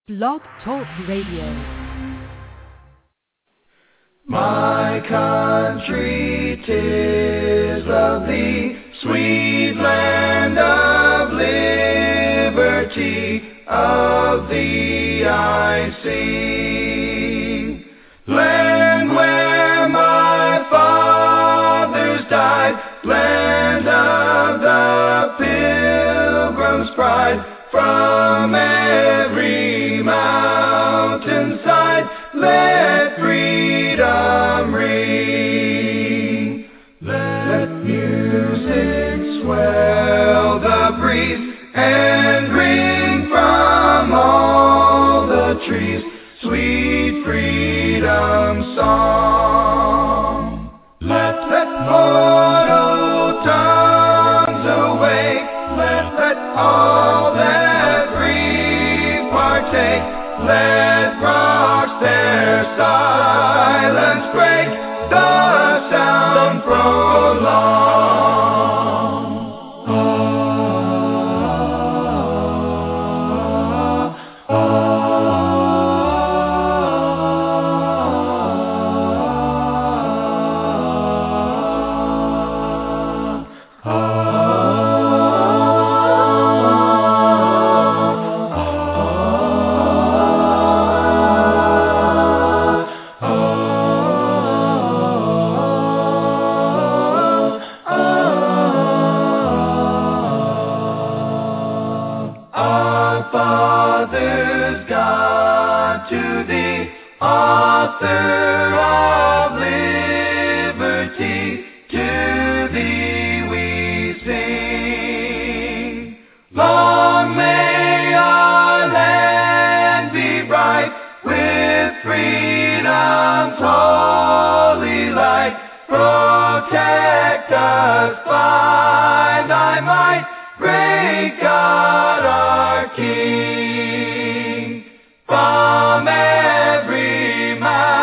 Blog Talk Radio. My country, 'tis of thee, sweet land of liberty, of thee I sing. Land where my fathers died, land of the Pilgrim's pride, from every mountainside, let freedom ring. Let music swell the breeze and ring from all the trees sweet freedom song. Let mortal tongues awake, let all that breathe partake, let rocks their silence break, the sound prolong. Fathers, God, to thee, author of liberty, to thee we sing. Long may our land be bright with freedom's holy light. Protect us by thy might, great God our King. From every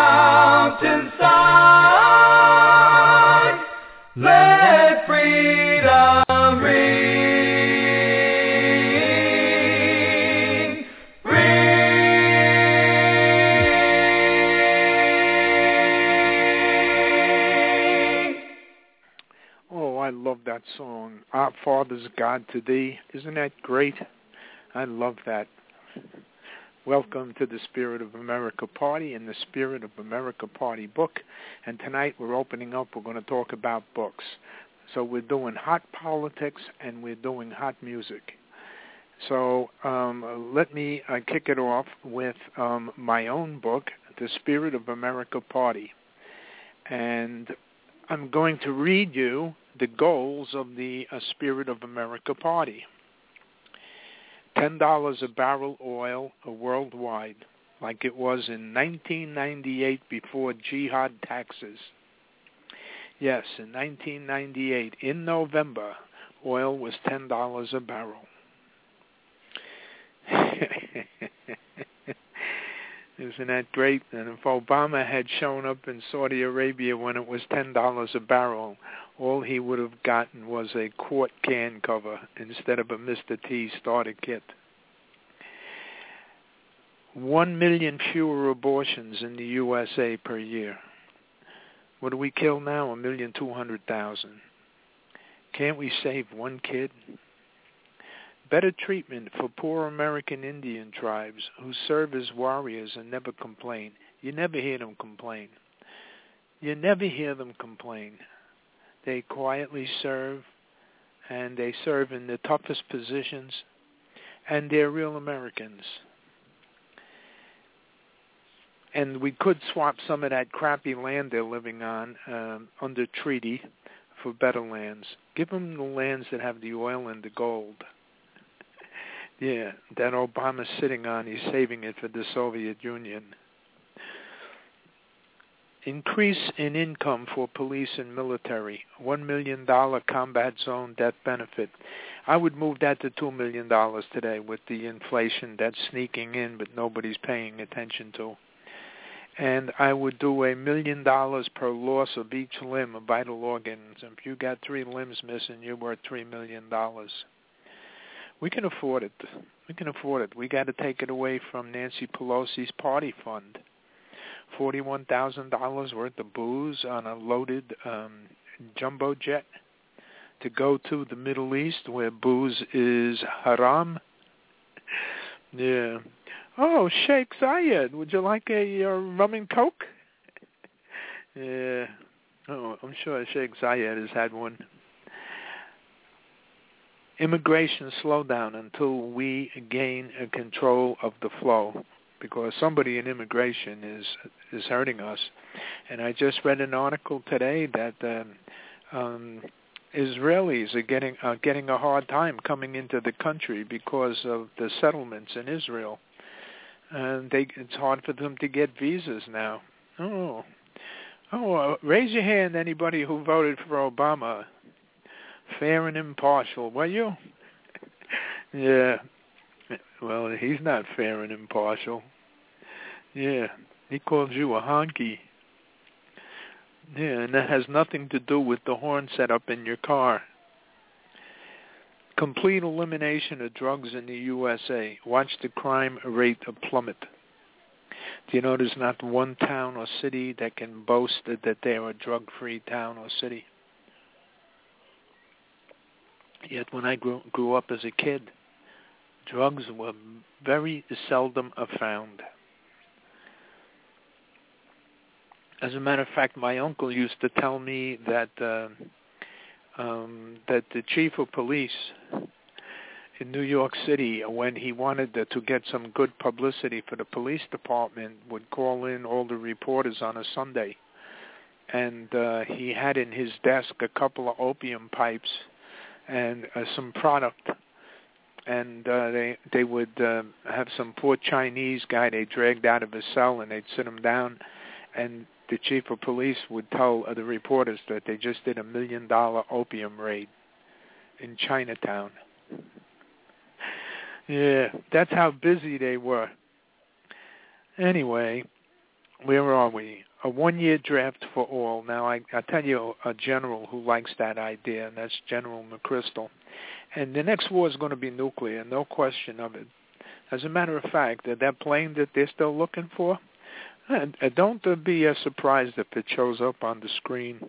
mountainside, let freedom ring, ring. Oh, I love that song. Our Father's God to thee. Isn't that great? I love that. Welcome to the Spirit of America Party and the Spirit of America Party book. And tonight we're opening up. We're going to talk about books. So we're doing hot politics and we're doing hot music. So let me kick it off with my own book, The Spirit of America Party. And I'm going to read you the goals of the Spirit of America Party. $10 a barrel oil worldwide, like it was in 1998 before jihad taxes. Yes, in 1998, in November, oil was $10 a barrel. Isn't that great? And if Obama had shown up in Saudi Arabia when it was $10 a barrel, all he would have gotten was a quart can cover instead of a Mr. T starter kit. 1 million fewer abortions in the USA per year. What do we kill now? 1,200,000. Can't we save one kid? Better treatment for poor American Indian tribes who serve as warriors and never complain. You never hear them complain. You never hear them complain. They quietly serve, and they serve in the toughest positions, and they're real Americans. And we could swap some of that crappy land they're living on under treaty for better lands. Give them the lands that have the oil and the gold. Yeah, that Obama's sitting on, he's saving it for the Soviet Union. Increase in income for police and military. $1 million combat zone death benefit. I would move that to $2 million today with the inflation that's sneaking in but nobody's paying attention to. And I would do $1 million per loss of each limb of vital organs. If you got 3 limbs missing, you're worth $3 million. We can afford it. We can afford it. We got to take it away from Nancy Pelosi's party fund. $41,000 worth of booze on a loaded jumbo jet to go to the Middle East where booze is haram. Yeah. Oh, Sheikh Zayed, would you like a rum and coke? Yeah. Oh, I'm sure Sheikh Zayed has had one. Immigration slowdown until we gain control of the flow, because somebody in immigration is hurting us. And I just read an article today that Israelis are getting a hard time coming into the country because of the settlements in Israel, and it's hard for them to get visas now. Raise your hand, anybody who voted for Obama. Fair and impartial, were you? Yeah. Well, he's not fair and impartial. Yeah. He called you a honky. Yeah, and that has nothing to do with the horn set up in your car. Complete elimination of drugs in the USA. Watch the crime rate plummet. Do you know there's not one town or city that can boast that they're a drug-free town or city? Yet when I grew up as a kid, drugs were very seldom found. As a matter of fact, my uncle used to tell me that the chief of police in New York City, when he wanted to get some good publicity for the police department, would call in all the reporters on a Sunday. And he had in his desk a couple of opium pipes and some product, and they would have some poor Chinese guy they dragged out of his cell, and they'd sit him down, and the chief of police would tell the reporters that they just did $1 million opium raid in Chinatown. Yeah, that's how busy they were. Anyway, where are we? A one-year draft for all. Now, I tell you a general who likes that idea, and that's General McChrystal. And the next war is going to be nuclear, no question of it. As a matter of fact, that plane that they're still looking for, don't be surprised if it shows up on the screen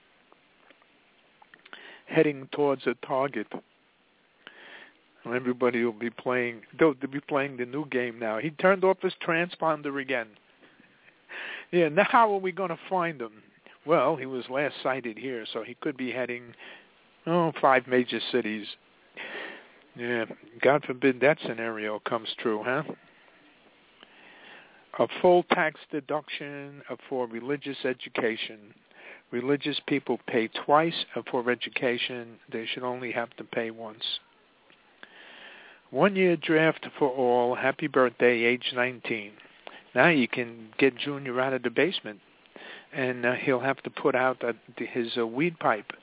heading towards a target. And everybody will be playing. They'll be playing the new game now. He turned off his transponder again. Yeah, now how are we going to find him? Well, he was last sighted here, so he could be heading, 5 major cities. Yeah, God forbid that scenario comes true, huh? A full tax deduction for religious education. Religious people pay twice for education. They should only have to pay once. 1 year draft for all. Happy birthday, age 19. Now you can get Junior out of the basement, and he'll have to put out his weed pipe.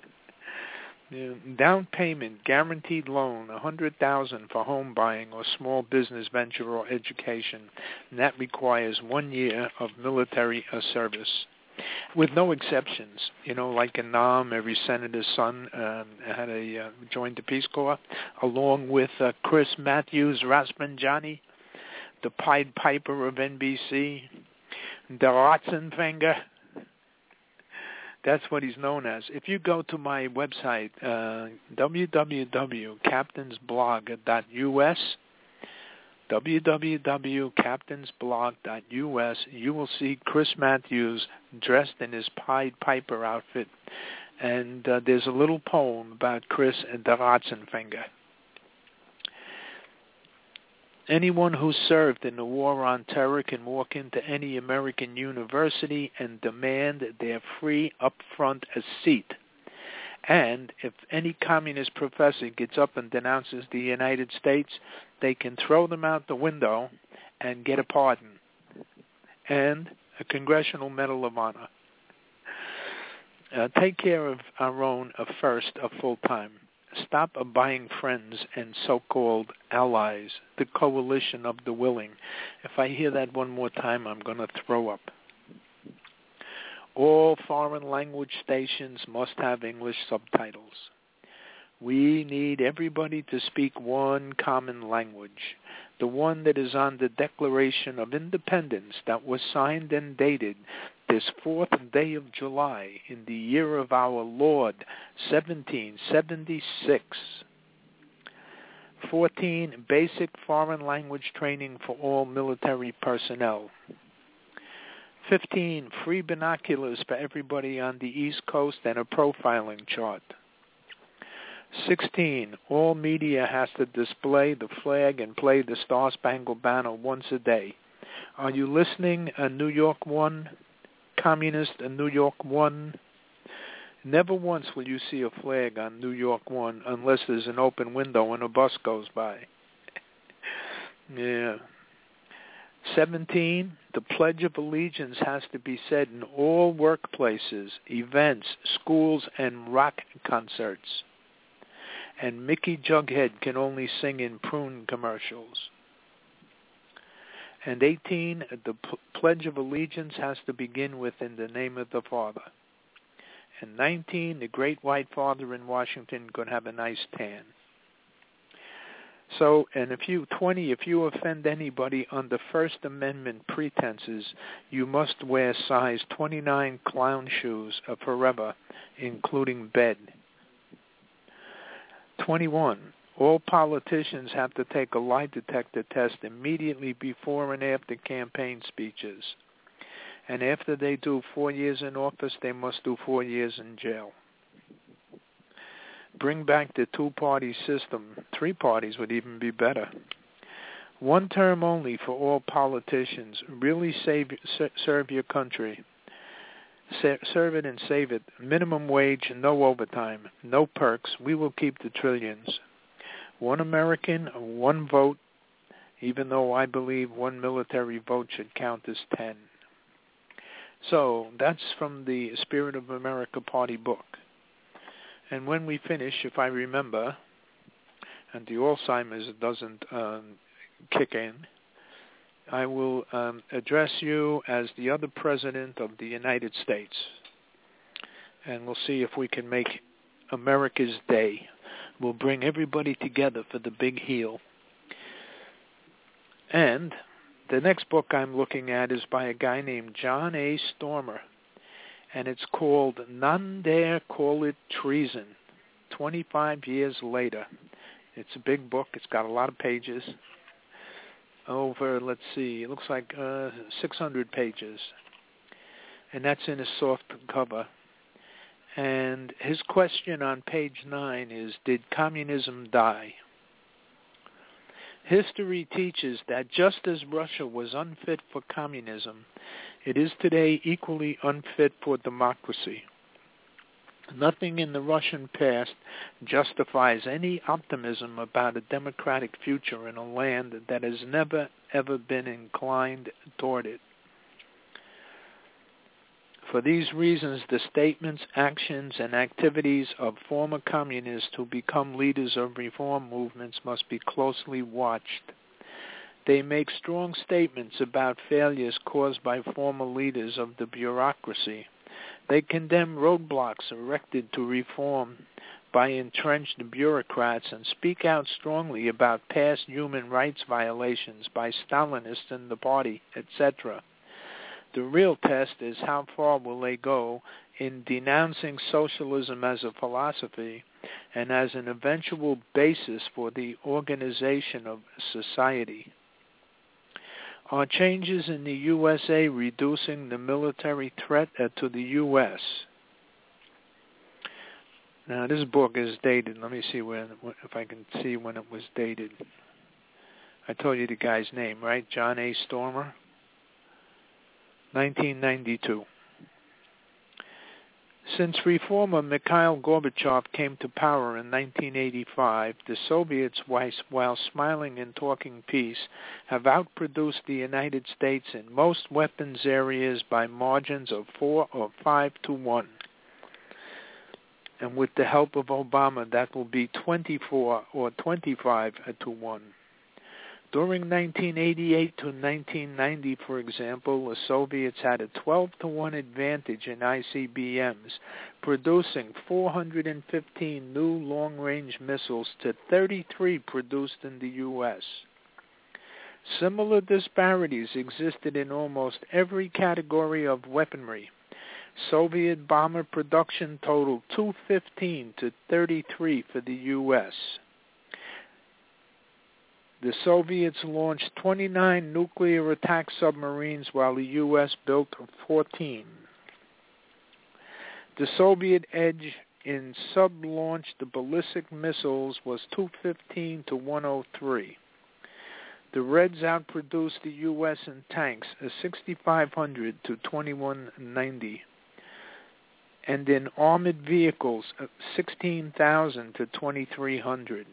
Down payment, guaranteed loan, $100,000 for home buying or small business venture or education. And that requires 1 year of military service, with no exceptions. Like in Nam, every senator's son had joined the Peace Corps, along with Chris Matthews Rasmanjani, the Pied Piper of NBC, the Ratzenfänger. That's what he's known as. If you go to my website, www.captainsblog.us, www.captainsblog.us, you will see Chris Matthews dressed in his Pied Piper outfit, and there's a little poem about Chris and the Ratzenfänger. Anyone who served in the war on terror can walk into any American university and demand their free upfront seat. And if any communist professor gets up and denounces the United States, they can throw them out the window and get a pardon and a Congressional Medal of Honor. Take care of our own first full-time. Stop buying friends and so-called allies, the coalition of the willing. If I hear that one more time, I'm going to throw up. All foreign language stations must have English subtitles. We need everybody to speak one common language, the one that is on the Declaration of Independence that was signed and dated this 4th day of July in the year of our Lord, 1776. 14, basic foreign language training for all military personnel. 15, free binoculars for everybody on the East Coast and a profiling chart. 16, all media has to display the flag and play the Star-Spangled Banner once a day. Are you listening, New York 1? Communist, New York 1? Never once will you see a flag on New York 1 unless there's an open window and a bus goes by. Yeah. 17, the Pledge of Allegiance has to be said in all workplaces, events, schools, and rock concerts. And Mickey Jughead can only sing in prune commercials. And 18, the Pledge of Allegiance has to begin with "In the name of the Father." And 19, the Great White Father in Washington could have a nice tan. So, and if you offend anybody under First Amendment pretenses, you must wear size 29 clown shoes forever, including bed. 21, all politicians have to take a lie detector test immediately before and after campaign speeches. And after they do 4 years in office, they must do 4 years in jail. Bring back the two-party system. 3 parties would even be better. 1 term only for all politicians. Really serve your country. Serve it and save it. Minimum wage, no overtime, no perks. We will keep the trillions. 1 American, 1 vote, even though I believe 1 military vote should count as 10. So that's from the Spirit of America Party book. And when we finish, if I remember, and the Alzheimer's doesn't kick in, I will address you as the other President of the United States. And we'll see if we can make America's Day. We'll bring everybody together for the big heal. And the next book I'm looking at is by a guy named John A. Stormer. And it's called None Dare Call It Treason, 25 Years Later. It's a big book. It's got a lot of pages. Over, let's see, it looks like 600 pages. And that's in a soft cover. And his question on page 9 is, did communism die? History teaches that just as Russia was unfit for communism, it is today equally unfit for democracy. Nothing in the Russian past justifies any optimism about a democratic future in a land that has never, ever been inclined toward it. For these reasons, the statements, actions, and activities of former communists who become leaders of reform movements must be closely watched. They make strong statements about failures caused by former leaders of the bureaucracy. They condemn roadblocks erected to reform by entrenched bureaucrats and speak out strongly about past human rights violations by Stalinists in the party, etc. The real test is how far will they go in denouncing socialism as a philosophy and as an eventual basis for the organization of society. Are changes in the USA reducing the military threat to the U.S.? Now, this book is dated. Let me see if I can see when it was dated. I told you the guy's name, right? John A. Stormer. 1992. Since reformer Mikhail Gorbachev came to power in 1985, the Soviets, while smiling and talking peace, have outproduced the United States in most weapons areas by margins of 4 or 5 to 1. And with the help of Obama, that will be 24 or 25 to 1. During 1988 to 1990, for example, the Soviets had a 12-to-1 advantage in ICBMs, producing 415 new long-range missiles to 33 produced in the U.S. Similar disparities existed in almost every category of weaponry. Soviet bomber production totaled 215 to 33 for the U.S. The Soviets launched 29 nuclear attack submarines while the U.S. built 14. The Soviet edge in sub-launched ballistic missiles was 215 to 103. The Reds outproduced the U.S. in tanks, 6,500 to 2,190. And in armored vehicles, 16,000 to 2,300.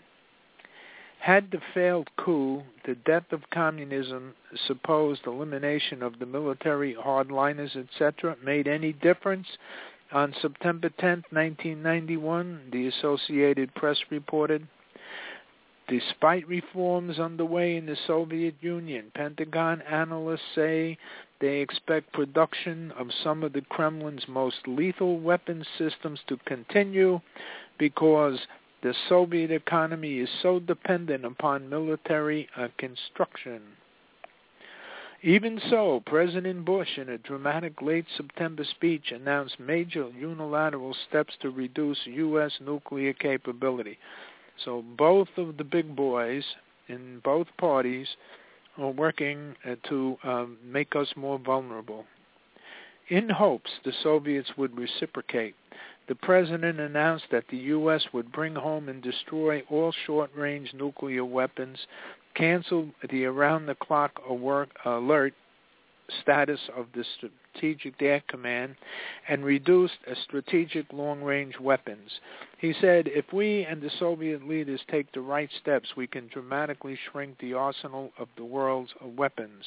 Had the failed coup, the death of communism, supposed elimination of the military hardliners, etc., made any difference? On September 10, 1991, the Associated Press reported, despite reforms underway in the Soviet Union, Pentagon analysts say they expect production of some of the Kremlin's most lethal weapons systems to continue because the Soviet economy is so dependent upon military construction. Even so, President Bush, in a dramatic late September speech, announced major unilateral steps to reduce U.S. nuclear capability. So both of the big boys in both parties are working to make us more vulnerable. In hopes the Soviets would reciprocate, the president announced that the U.S. would bring home and destroy all short-range nuclear weapons, cancel the around-the-clock alert status of the Strategic Air Command, and reduced strategic long-range weapons. He said, if we and the Soviet leaders take the right steps, we can dramatically shrink the arsenal of the world's weapons.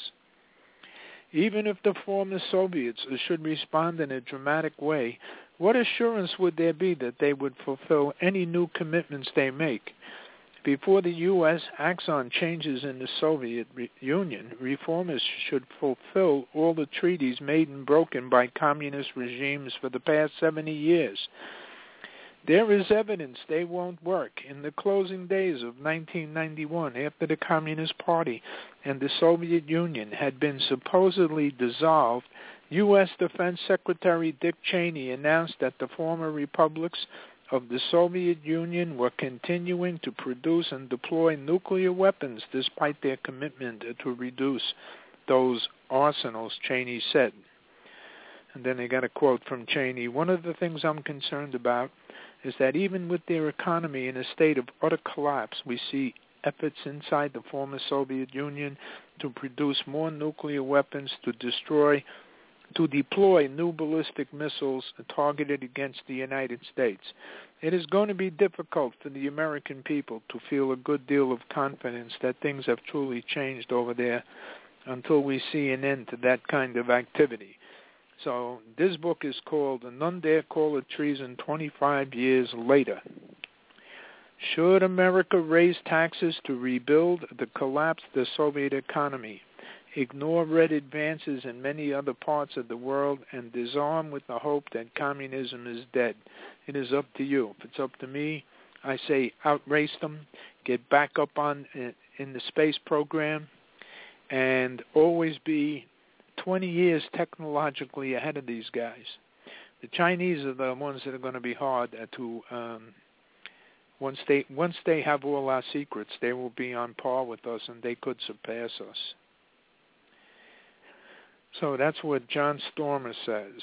Even if the former Soviets should respond in a dramatic way, what assurance would there be that they would fulfill any new commitments they make? Before the U.S. acts on changes in the Soviet Union, reformers should fulfill all the treaties made and broken by communist regimes for the past 70 years. There is evidence they won't work. In the closing days of 1991, after the Communist Party and the Soviet Union had been supposedly dissolved, U.S. Defense Secretary Dick Cheney announced that the former republics of the Soviet Union were continuing to produce and deploy nuclear weapons despite their commitment to reduce those arsenals, Cheney said. And then I got a quote from Cheney. One of the things I'm concerned about is that even with their economy in a state of utter collapse, we see efforts inside the former Soviet Union to produce more nuclear weapons to deploy new ballistic missiles targeted against the United States. It is going to be difficult for the American people to feel a good deal of confidence that things have truly changed over there until we see an end to that kind of activity. So this book is called None Dare Call It Treason 25 Years Later. Should America raise taxes to rebuild the collapsed the Soviet economy, ignore red advances in many other parts of the world, and disarm with the hope that communism is dead? It is up to you. If it's up to me, I say outrace them, get back up on in the space program, and always be 20 years technologically ahead of these guys. The Chinese are the ones that are going to be hard to. Once they have all our secrets, they will be on par with us, and they could surpass us. So that's what John Stormer says.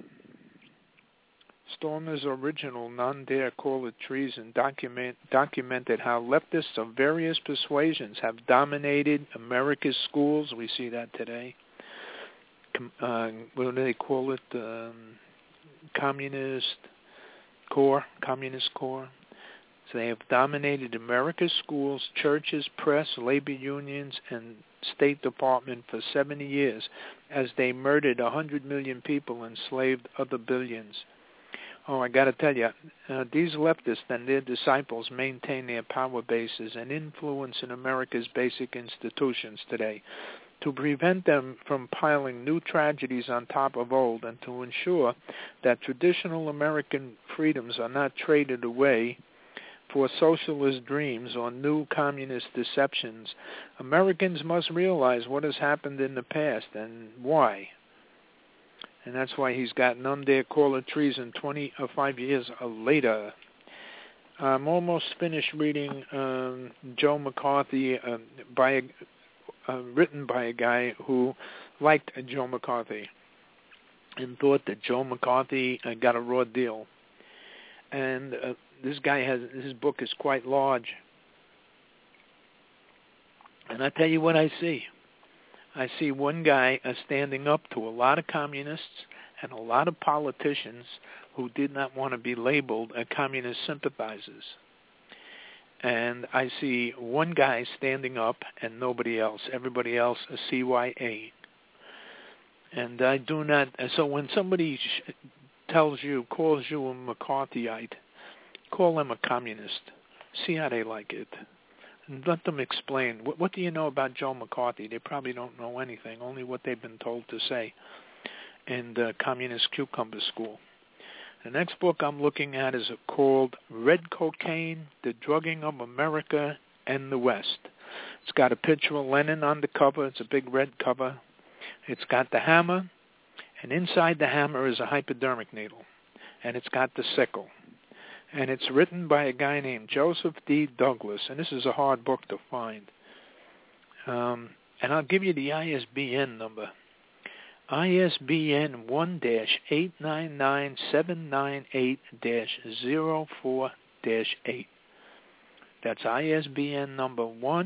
Stormer's original None Dare Call It Treason documented how leftists of various persuasions have dominated America's schools. We see that today. What do they call it? Communist core. So they have dominated America's schools, churches, press, labor unions, and State Department for 70 years as they murdered 100 million people and enslaved other billions. Oh, I got to tell you, these leftists and their disciples maintain their power bases and influence in America's basic institutions today to prevent them from piling new tragedies on top of old and to ensure that traditional American freedoms are not traded away for socialist dreams or new communist deceptions. Americans must realize what has happened in the past and why. And that's why he's got none dare call it treason 25 years later. I'm almost finished reading Joe McCarthy, written by a guy who liked Joe McCarthy and thought that Joe McCarthy got a raw deal. And this guy his book is quite large. And I tell you what I see. I see one guy standing up to a lot of communists and a lot of politicians who did not want to be labeled communist sympathizers. And I see one guy standing up and nobody else. Everybody else a CYA. And I do not. So when somebody calls you a McCarthyite, call them a communist. See how they like it. And let them explain. What do you know about Joe McCarthy? They probably don't know anything, only what they've been told to say in the Communist Cucumber School. The next book I'm looking at is called Red Cocaine, The Drugging of America and the West. It's got a picture of Lenin on the cover. It's a big red cover. It's got the hammer, and inside the hammer is a hypodermic needle, and it's got the sickle. And it's written by a guy named Joseph D. Douglas, and this is a hard book to find. And I'll give you the ISBN number. ISBN 1-899798-04-8. That's ISBN number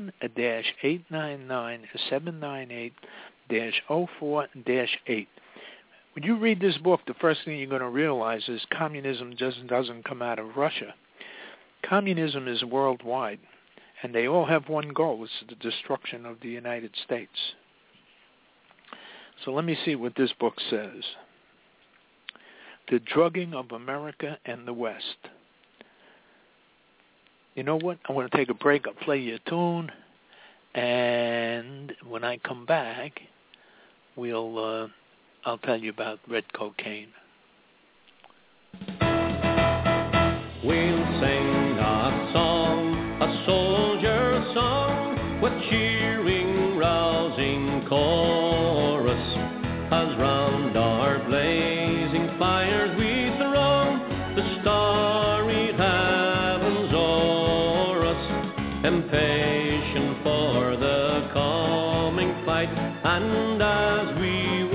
1-899798-04-8. When you read this book, the first thing you're going to realize is communism just doesn't come out of Russia. Communism is worldwide, and they all have one goal. It's the destruction of the United States. So let me see what this book says. The Drugging of America and the West. You know what? I want to take a break. I'll play you a tune, and when I come back, I'll tell you about red cocaine. We'll sing a song, a soldier song, with cheering, rousing chorus, as round our blazing fires we throng the starry heavens o'er us, impatient for the coming fight, and as we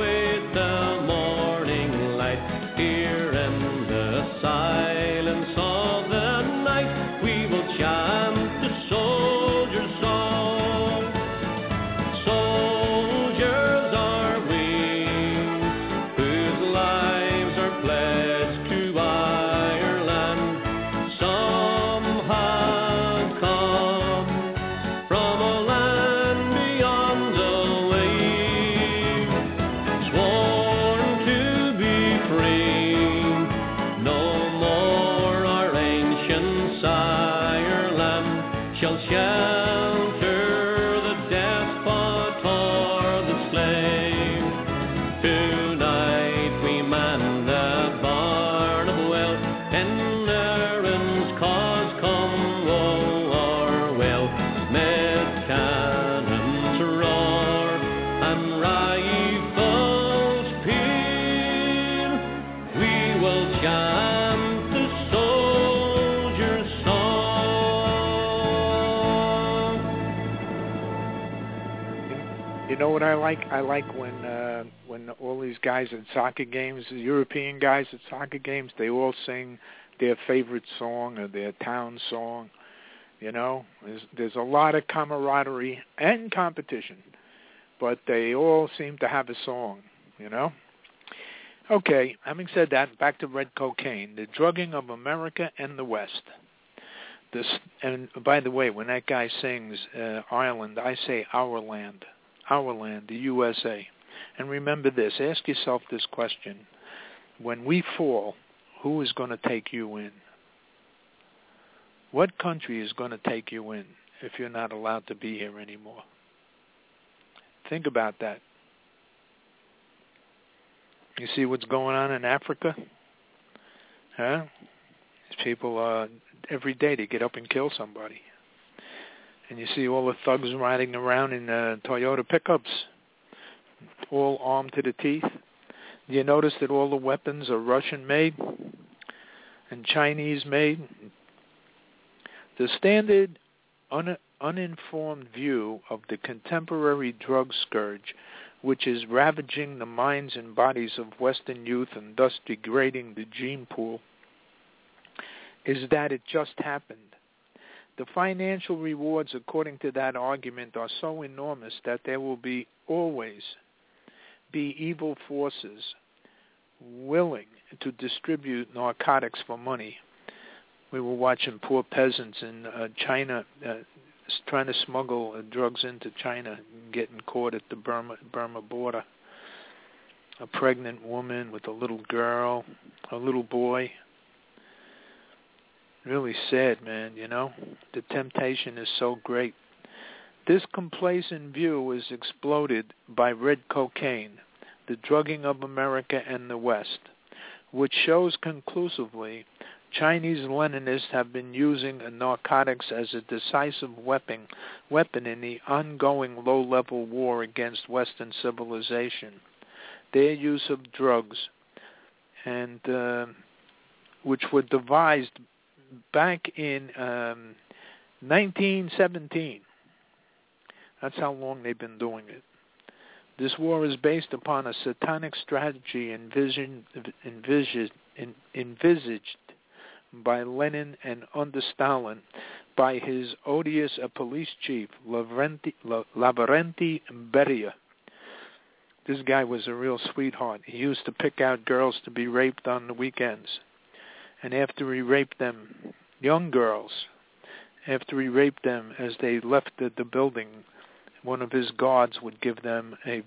I like when all these guys at soccer games, the European guys at soccer games, they all sing their favorite song or their town song. You know, there's a lot of camaraderie and competition, but they all seem to have a song, you know. Okay, having said that, back to red cocaine, the drugging of America and the West. And by the way, when that guy sings Ireland, I say our land, the USA. And remember this, ask yourself this question. When we fall, who is going to take you in? What country is going to take you in if you're not allowed to be here anymore? Think about that. You see what's going on in Africa? Huh? These people, every day they get up and kill somebody. And you see all the thugs riding around in Toyota pickups, all armed to the teeth. Do you notice that all the weapons are Russian-made and Chinese-made? The standard uninformed view of the contemporary drug scourge, which is ravaging the minds and bodies of Western youth and thus degrading the gene pool, is that it just happened. The financial rewards, according to that argument, are so enormous that there will always be evil forces willing to distribute narcotics for money. We were watching poor peasants in China trying to smuggle drugs into China and getting caught at the Burma border. A pregnant woman with a little girl, a little boy. Really sad, man, you know. The temptation is so great. This complacent view is exploded by red cocaine, the drugging of America and the West, which shows conclusively Chinese Leninists have been using narcotics as a decisive weapon in the ongoing low-level war against Western civilization. Their use of drugs, and which were devised back in 1917. That's how long they've been doing it. This war is based upon a satanic strategy envisaged by Lenin and under Stalin by his odious police chief, Lavrenti Beria. This guy was a real sweetheart. He used to pick out girls to be raped on the weekends. And after he raped them, young girls, after he raped them as they left the building, one of his guards would give them a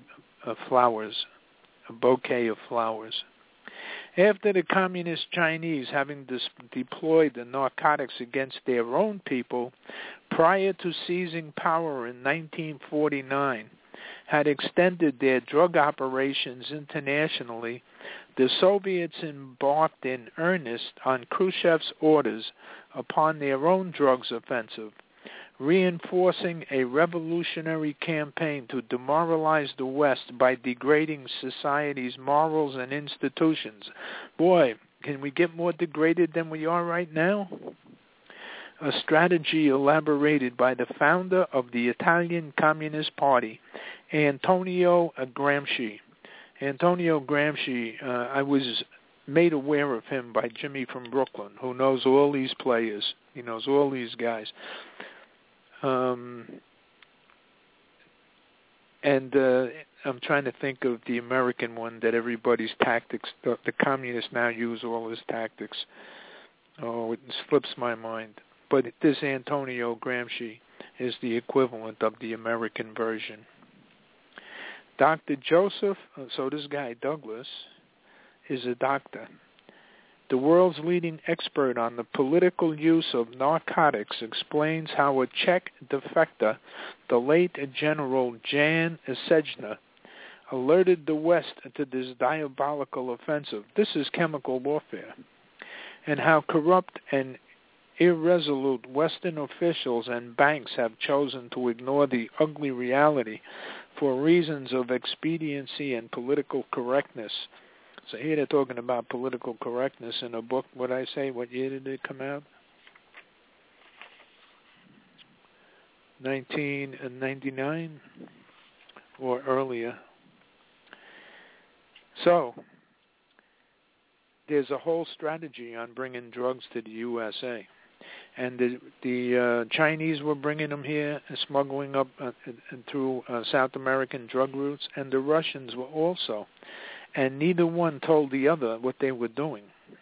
bouquet of flowers. After the communist Chinese, having deployed the narcotics against their own people prior to seizing power in 1949, had extended their drug operations internationally, the Soviets embarked in earnest on Khrushchev's orders upon their own drugs offensive, reinforcing a revolutionary campaign to demoralize the West by degrading society's morals and institutions. Boy, can we get more degraded than we are right now? A strategy elaborated by the founder of the Italian Communist Party, Antonio Gramsci. Antonio Gramsci, I was made aware of him by Jimmy from Brooklyn, who knows all these players. He knows all these guys. And I'm trying to think of the American one that everybody's tactics, the communists now use all his tactics. Oh, it slips my mind. But this Antonio Gramsci is the equivalent of the American version. Dr. Joseph, so this guy Douglas, is a doctor. The world's leading expert on the political use of narcotics explains how a Czech defector, the late General Jan Sejna, alerted the West to this diabolical offensive. This is chemical warfare. And how corrupt and irresolute Western officials and banks have chosen to ignore the ugly reality for reasons of expediency and political correctness. So here they're talking about political correctness in a book. What did I say? What year did it come out? 1999 or earlier. So there's a whole strategy on bringing drugs to the USA. And the Chinese were bringing them here, smuggling up through South American drug routes, and the Russians were also. And neither one told the other what they were doing.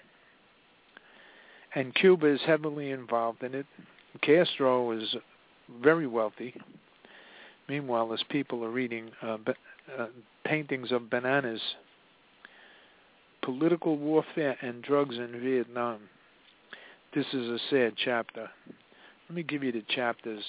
And Cuba is heavily involved in it. Castro is very wealthy. Meanwhile, as people are reading paintings of bananas Political Warfare and Drugs in Vietnam. This is a sad chapter. Let me give you the chapters.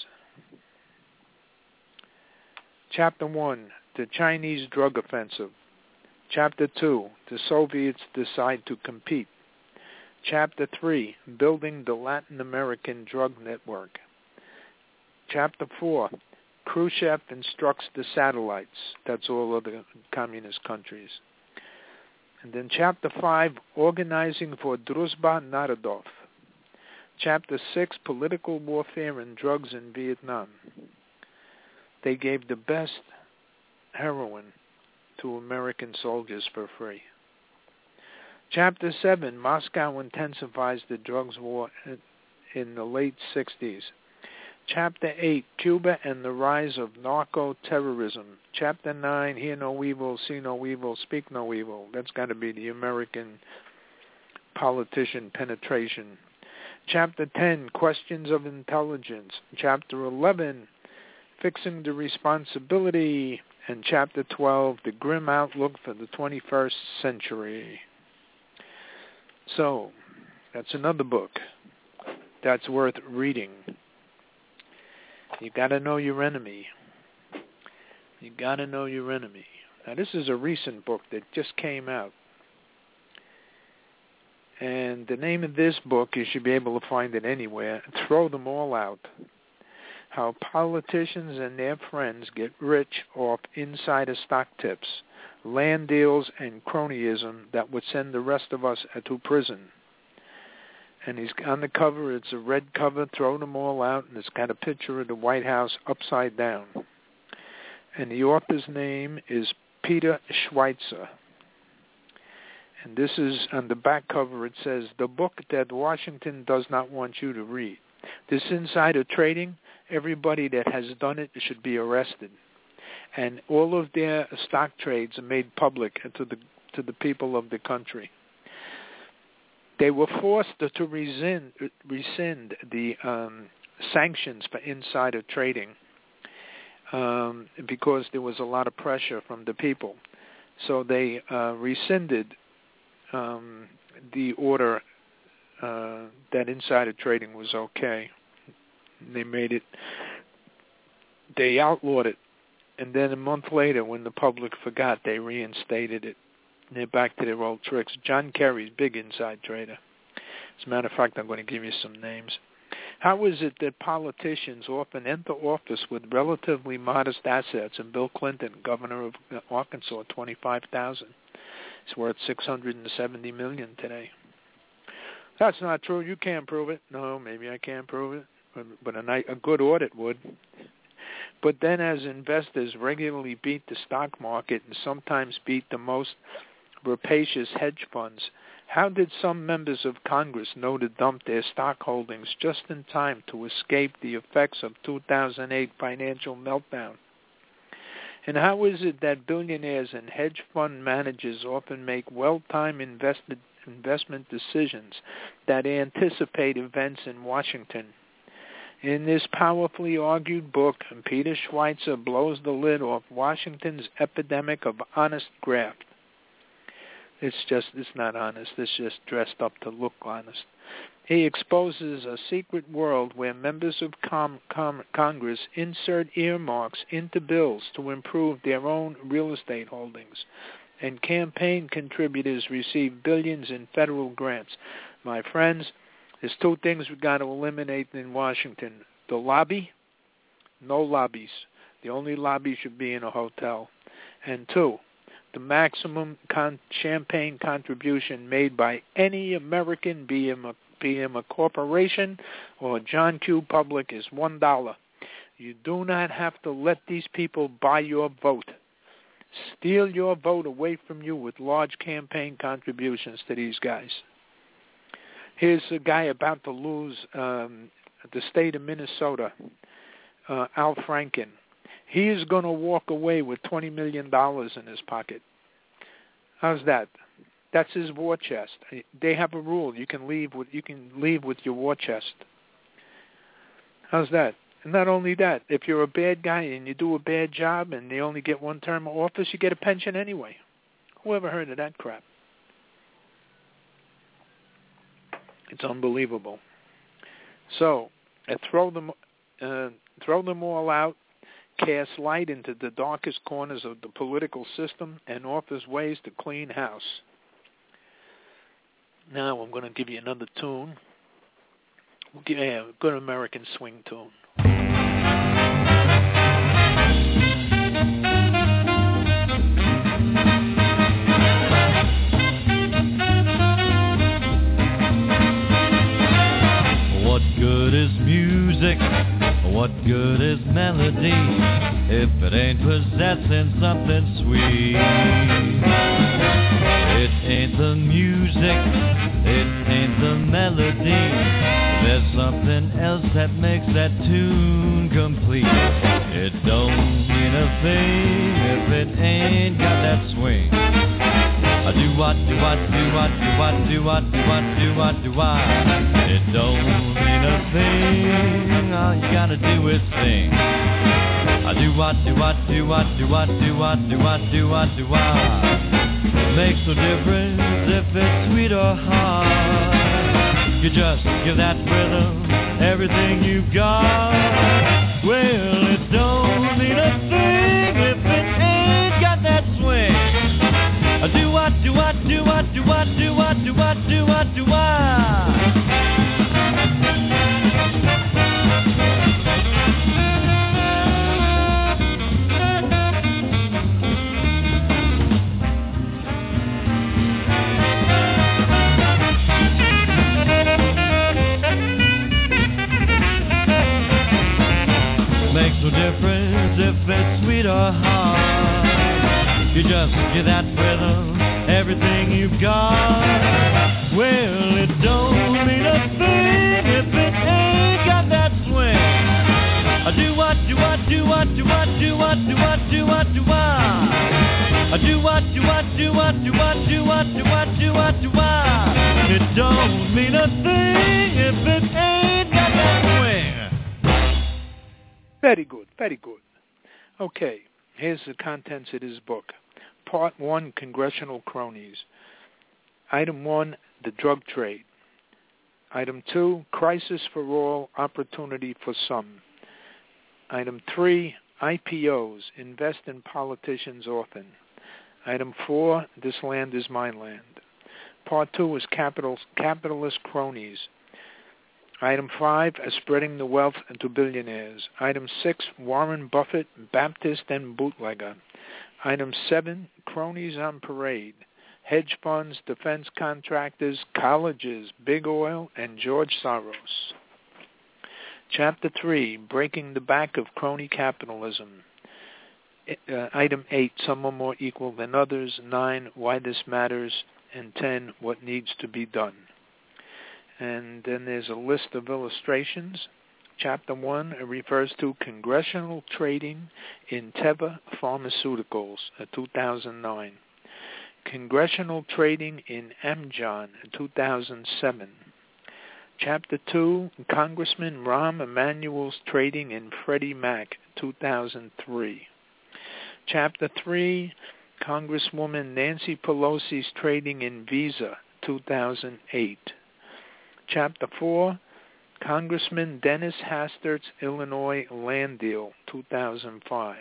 Chapter 1, the Chinese Drug Offensive. Chapter 2, the Soviets decide to compete. Chapter 3, building the Latin American drug network. Chapter 4, Khrushchev instructs the satellites. That's all of the communist countries. And then Chapter 5, organizing for Druzhba Narodov. Chapter 6, political warfare and drugs in Vietnam. They gave the best heroin to American soldiers for free. Chapter 7, Moscow intensifies the drugs war in the late 60s. Chapter 8, Cuba and the rise of narco-terrorism. Chapter 9, hear no evil, see no evil, speak no evil. That's got to be the American politician penetration. Chapter 10, questions of intelligence. Chapter 11, fixing the responsibility. And Chapter 12, the grim outlook for the 21st century. So, that's another book that's worth reading. You got to know your enemy. You got to know your enemy. Now, this is a recent book that just came out. And the name of this book, you should be able to find it anywhere, Throw Them All Out. How politicians and their friends get rich off insider stock tips, land deals, and cronyism that would send the rest of us to prison. And he's on the cover, it's a red cover, Throw Them All Out, and it's got a picture of the White House upside down. And the author's name is Peter Schweizer. And this is, on the back cover, it says, the book that Washington does not want you to read. This insider trading, everybody that has done it should be arrested. And all of their stock trades are made public to the people of the country. They were forced to rescind the sanctions for insider trading because there was a lot of pressure from the people. So they rescinded the order that insider trading was okay. They outlawed it. And then a month later, when the public forgot, they reinstated it. And they're back to their old tricks. John Kerry's big inside trader. As a matter of fact, I'm going to give you some names. How is it that politicians often enter office with relatively modest assets? And Bill Clinton, governor of Arkansas, $25,000. It's worth $670 million today. That's not true. You can't prove it. No, maybe I can't prove it. But a good audit would. But then as investors regularly beat the stock market and sometimes beat the most rapacious hedge funds, how did some members of Congress know to dump their stock holdings just in time to escape the effects of 2008 financial meltdown? And how is it that billionaires and hedge fund managers often make well-timed investment decisions that anticipate events in Washington? In this powerfully argued book, Peter Schweizer blows the lid off Washington's epidemic of honest graft. It's not honest. It's just dressed up to look honest. He exposes a secret world where members of Congress insert earmarks into bills to improve their own real estate holdings, and campaign contributors receive billions in federal grants. My friends, there's two things we've got to eliminate in Washington. The lobby, no lobbies. The only lobby should be in a hotel. And two, the maximum champagne contribution made by any American, be him a corporation or John Q. Public, is $1. You do not have to let these people buy your vote. Steal your vote away from you with large campaign contributions to these guys. Here's a guy about to lose the state of Minnesota, Al Franken. He is going to walk away with $20 million in his pocket. How's that? That's his war chest. They have a rule: you can leave with your war chest. How's that? And not only that, if you're a bad guy and you do a bad job and you only get one term of office, you get a pension anyway. Who ever heard of that crap? It's unbelievable. So, throw them all out, cast light into the darkest corners of the political system, and offers ways to clean house. Now I'm going to give you another tune. A good American swing tune. What good is music? What good is melody if it ain't possessing something sweet? It ain't the music, it ain't the melody. There's something else that makes that tune complete. It don't mean a thing if it ain't got that swing. Do what, do what, do what, do what, do what, do what, do what, do what. It don't mean a thing. All you gotta do is sing. Do what, do what, do what, do what, do what, do what, do what, do what. Makes no difference if it's sweet or hard. You just give that rhythm everything you've got. Well, it don't mean a thing if it ain't got that swing. Do what, do what, do what, do what, do what, do what, do what, do what. Makes no difference if it's sweet or hard. You just give that rhythm everything you've got. Well, it don't mean a thing if it ain't got that swing. Do what, do what, do what, do what, do what, do what, do what, do what. Do what, do what, do what, do what, do what, do what, do what, do what. It don't mean a thing if it ain't got that swing. Very good, very good. Okay, here's the contents of this book. Part 1, Congressional Cronies. Item 1, the drug trade. Item 2, crisis for all, opportunity for some. Item 3, IPOs, invest in politicians often. Item 4, this land is my land. Part 2 is capitalist cronies. Item 5, spreading the wealth to billionaires. Item 6, Warren Buffett, Baptist and bootlegger. Item 7, cronies on parade. Hedge funds, defense contractors, colleges, big oil, and George Soros. Chapter 3, breaking the back of crony capitalism. Item 8, some are more equal than others. 9, why this matters. And 10, what needs to be done. And then there's a list of illustrations. Chapter 1 refers to congressional trading in Teva Pharmaceuticals, 2009. Congressional trading in Amgen, 2007. Chapter 2, Congressman Rahm Emanuel's trading in Freddie Mac, 2003. Chapter 3, Congresswoman Nancy Pelosi's trading in Visa, 2008. Chapter 4, Congressman Dennis Hastert's Illinois land deal, 2005.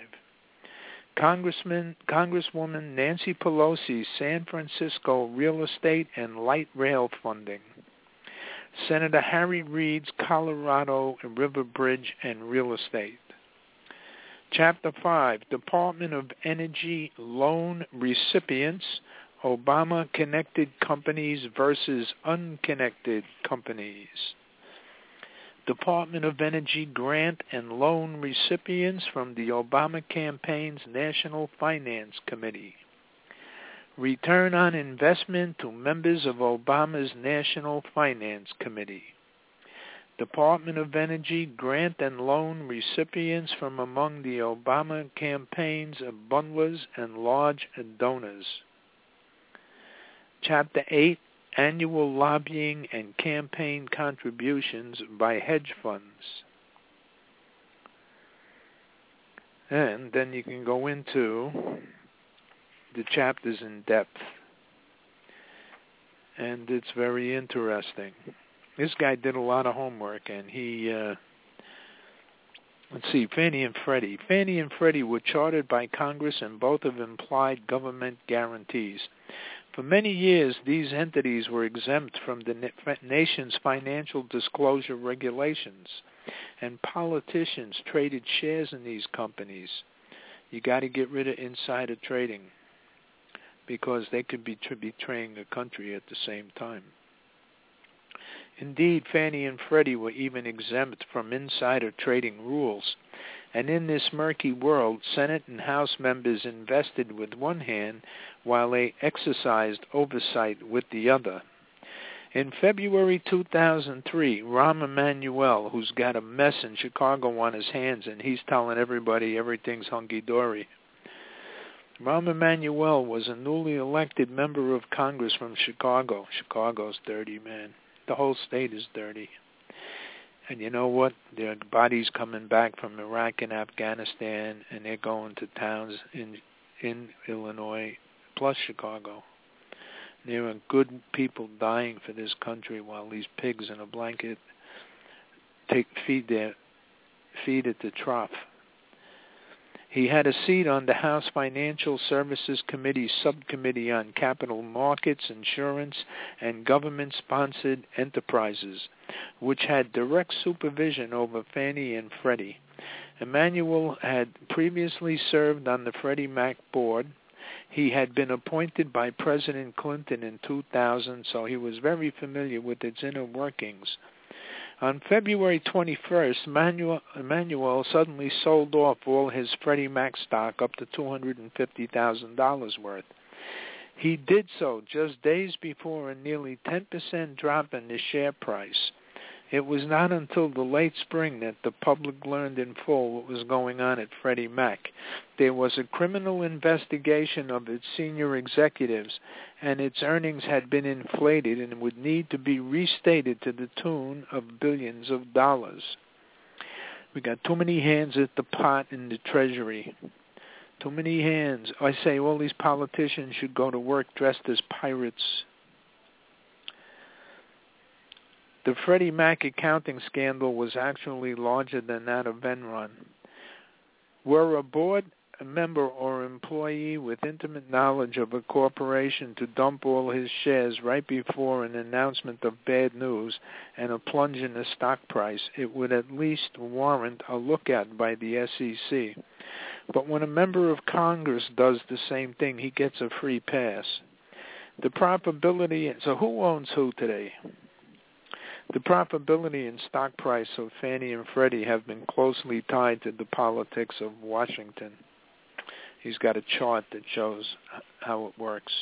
Congresswoman Nancy Pelosi's San Francisco real estate and light rail funding. Senator Harry Reid's Colorado River Bridge and real estate. Chapter 5, Department of Energy loan recipients, Obama-connected companies versus unconnected companies. Department of Energy grant and loan recipients from the Obama campaign's National Finance Committee. Return on investment to members of Obama's National Finance Committee. Department of Energy grant and loan recipients from among the Obama campaign's bundlers and large donors. Chapter 8, Annual Lobbying and Campaign Contributions by Hedge Funds. And then you can go into the chapters in depth. And it's very interesting. This guy did a lot of homework, and he, let's see, Fannie and Freddie. Fannie and Freddie were chartered by Congress, and both have implied government guarantees. For many years, these entities were exempt from the nation's financial disclosure regulations, and politicians traded shares in these companies. You got to get rid of insider trading because they could be betraying the country at the same time. Indeed, Fannie and Freddie were even exempt from insider trading rules. And in this murky world, Senate and House members invested with one hand while they exercised oversight with the other. In February 2003, Rahm Emanuel, who's got a mess in Chicago on his hands, and he's telling everybody everything's hunky-dory. Rahm Emanuel was a newly elected member of Congress from Chicago. Chicago's dirty, man. The whole state is dirty. And you know what? Their bodies coming back from Iraq and Afghanistan, and they're going to towns in Illinois, plus Chicago. There are good people dying for this country while these pigs in a blanket feed at the trough. He had a seat on the House Financial Services Committee's subcommittee on capital markets, insurance, and government-sponsored enterprises, which had direct supervision over Fannie and Freddie. Emanuel had previously served on the Freddie Mac board. He had been appointed by President Clinton in 2000, so he was very familiar with its inner workings. On February 21st, Emanuel suddenly sold off all his Freddie Mac stock up to $250,000 worth. He did so just days before a nearly 10% drop in the share price. It was not until the late spring that the public learned in full what was going on at Freddie Mac. There was a criminal investigation of its senior executives, and its earnings had been inflated and would need to be restated to the tune of billions of dollars. We got too many hands at the pot in the Treasury. Too many hands. I say all these politicians should go to work dressed as pirates. The Freddie Mac accounting scandal was actually larger than that of Enron. Were a board member or employee with intimate knowledge of a corporation to dump all his shares right before an announcement of bad news and a plunge in the stock price, it would at least warrant a look at by the SEC. But when a member of Congress does the same thing, he gets a free pass. The probability, so who owns who today? The profitability and stock price of Fannie and Freddie have been closely tied to the politics of Washington. He's got a chart that shows how it works.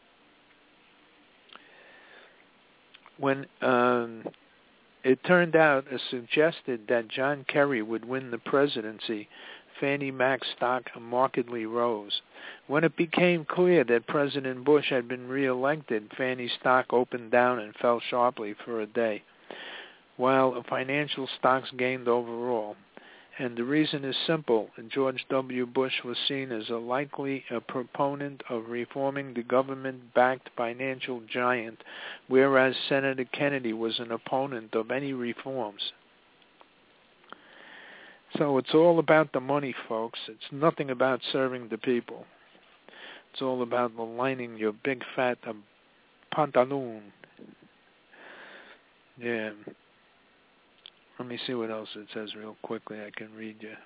When it turned out, it suggested that John Kerry would win the presidency, Fannie Mac's stock markedly rose. When it became clear that President Bush had been reelected, Fannie's stock opened down and fell sharply for a day, while financial stocks gained overall. And the reason is simple. George W. Bush was seen as a proponent of reforming the government-backed financial giant, whereas Senator Kennedy was an opponent of any reforms. So it's all about the money, folks. It's nothing about serving the people. It's all about aligning your big fat pantaloon. Yeah. Let me see what else it says real quickly. I can read you.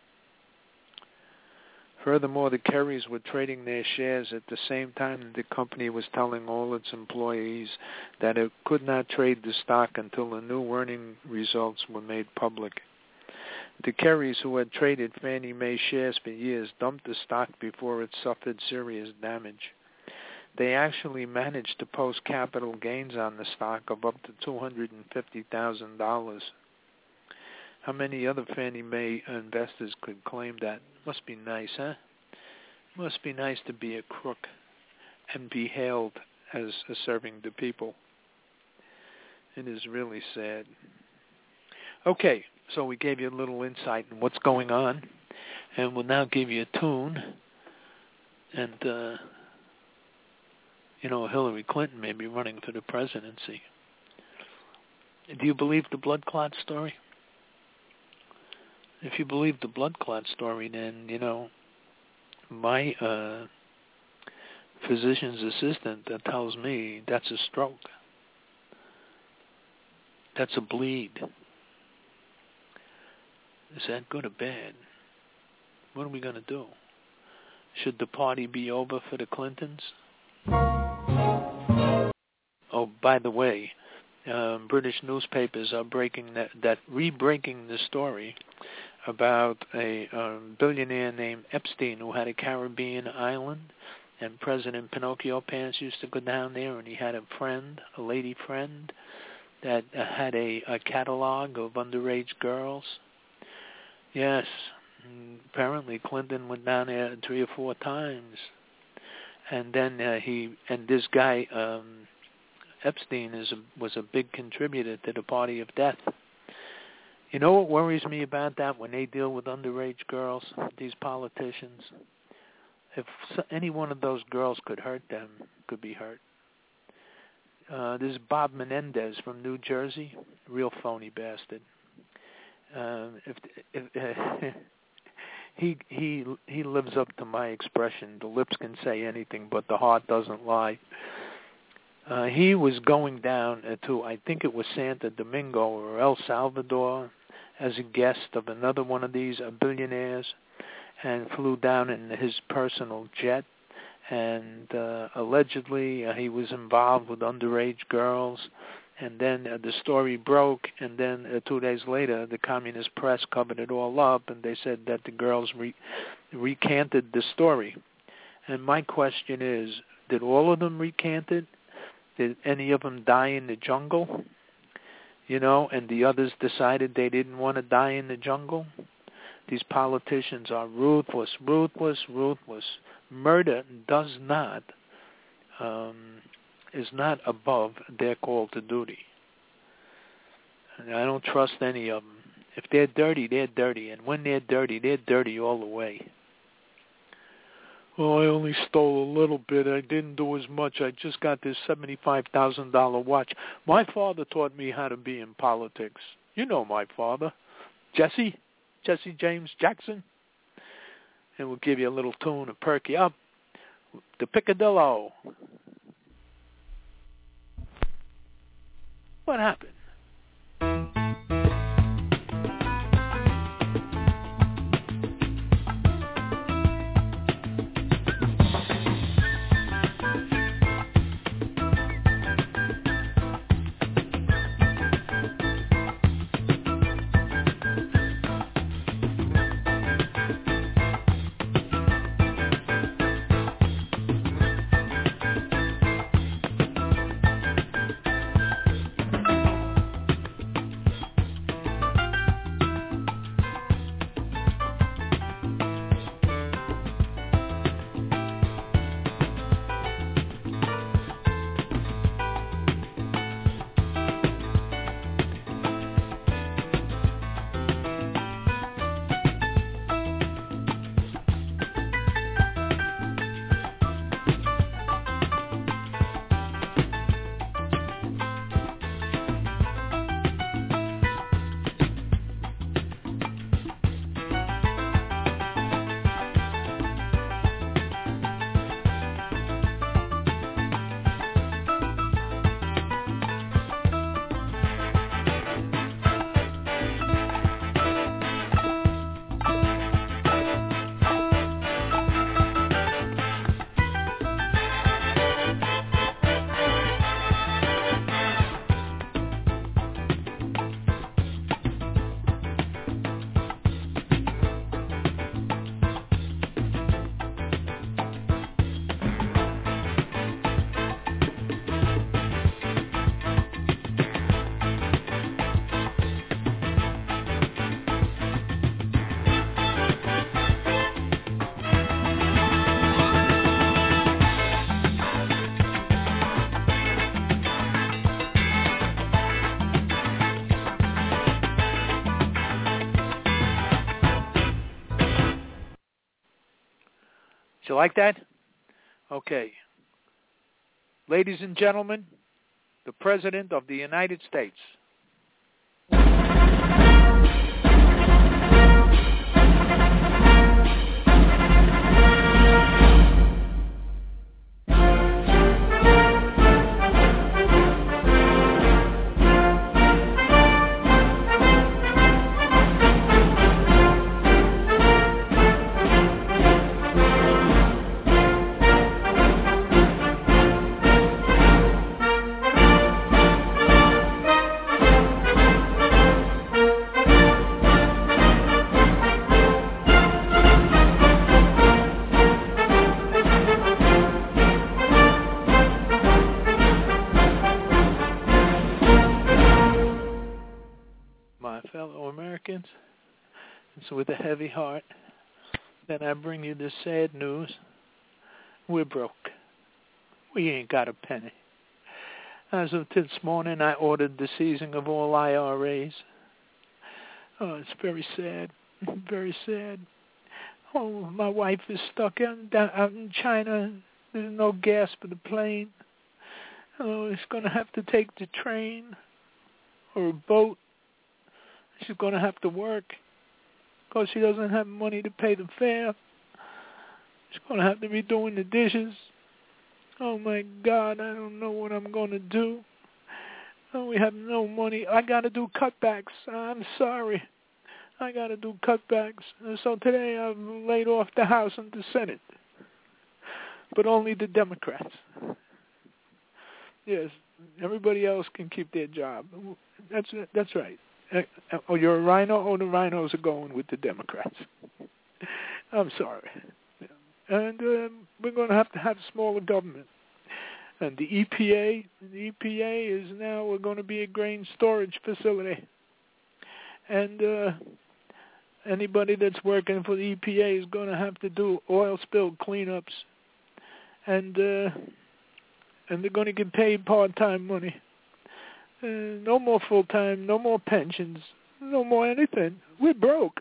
Furthermore, the Kerrys were trading their shares at the same time that the company was telling all its employees that it could not trade the stock until the new earning results were made public. The Kerrys, who had traded Fannie Mae shares for years, dumped the stock before it suffered serious damage. They actually managed to post capital gains on the stock of up to $250,000. How many other Fannie Mae investors could claim that? Must be nice, huh? Must be nice to be a crook and be hailed as serving the people. It is really sad. Okay, so we gave you a little insight in what's going on, and we'll now give you a tune. And, Hillary Clinton may be running for the presidency. Do you believe the blood clot story? If you believe the blood clot story, then, my physician's assistant that tells me that's a stroke. That's a bleed. Is that good or bad? What are we going to do? Should the party be over for the Clintons? Oh, by the way, British newspapers are re-breaking the story about a billionaire named Epstein who had a Caribbean island, and President Pinocchio Pants used to go down there, and he had a lady friend, that had a catalog of underage girls. Yes, apparently Clinton went down there 3 or 4 times, and then this guy Epstein was a big contributor to the party of death. You know what worries me about that when they deal with underage girls, these politicians? If any one of those girls could hurt them, could be hurt. This is Bob Menendez from New Jersey, real phony bastard. He lives up to my expression. The lips can say anything, but the heart doesn't lie. He was going down to, I think it was Santo Domingo or El Salvador, as a guest of another one of these billionaires, and flew down in his personal jet. And allegedly he was involved with underage girls. And then the story broke, and then 2 days later the communist press covered it all up, and they said that the girls recanted the story. And my question is, did all of them recant it? Did any of them die in the jungle? And the others decided they didn't want to die in the jungle? These politicians are ruthless, ruthless, ruthless. Murder is not above their call to duty. And I don't trust any of them. If they're dirty, they're dirty. And when they're dirty all the way. Oh, I only stole a little bit. I didn't do as much. I just got this $75,000 watch. My father taught me how to be in politics. You know my father. Jesse James Jackson. And we'll give you a little tune to perk you up. The Picadillo. What happened? You like that? Okay. Ladies and gentlemen, the President of the United States, with a heavy heart that I bring you this sad news. We're broke. We ain't got a penny. As of this morning, I ordered the seizing of all IRAs. Oh, it's very sad. Very sad. Oh, my wife is stuck out in China. There's no gas for the plane. Oh, she's going to have to take the train or a boat. She's going to have to work because she doesn't have money to pay the fare. She's going to have to be doing the dishes. Oh, my God, I don't know what I'm going to do. Oh, we have no money. I got to do cutbacks. I'm sorry. I got to do cutbacks. So today I've laid off the House and the Senate, but only the Democrats. Yes, everybody else can keep their job. That's right. Oh, you're a rhino? Oh, the rhinos are going with the Democrats. I'm sorry. And we're going to have smaller government. And the EPA is now going to be a grain storage facility. And anybody that's working for the EPA is going to have to do oil spill cleanups. And they're going to get paid part-time money. No more full-time, no more pensions, no more anything. We're broke.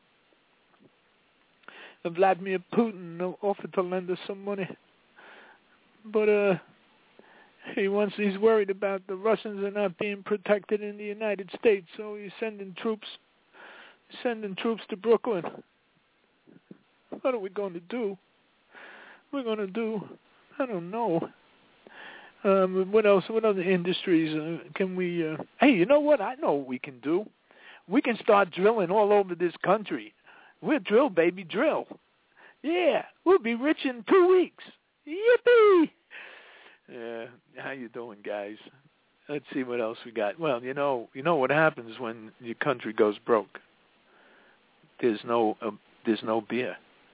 And Vladimir Putin offered to lend us some money. But he's worried about the Russians are not being protected in the United States, so he's sending troops to Brooklyn. What are we going to do? I don't know. What else? What other industries can we... Hey, you know what? I know what we can do. We can start drilling all over this country. We'll drill, baby, drill. Yeah, we'll be rich in 2 weeks. Yippee! Yeah, how you doing, guys? Let's see what else we got. Well, you know what happens when your country goes broke. There's no beer.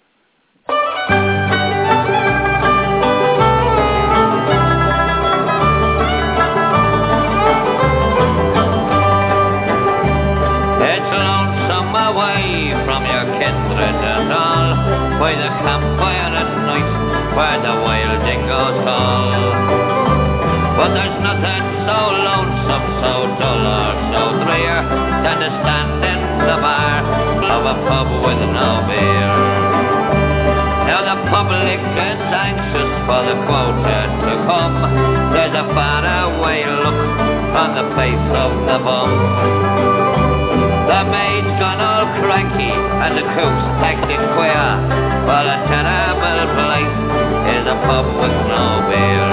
By the campfire at night, where the wild dingoes call. But there's nothing so lonesome, so dull or so drear, than to stand in the bar of a pub with no beer. Now the public is anxious for the quota to come. There's a faraway look on the face of the bum. The maid's gone all cranky and the cook's acting queer. Well, a terrible place is a pub with no beer.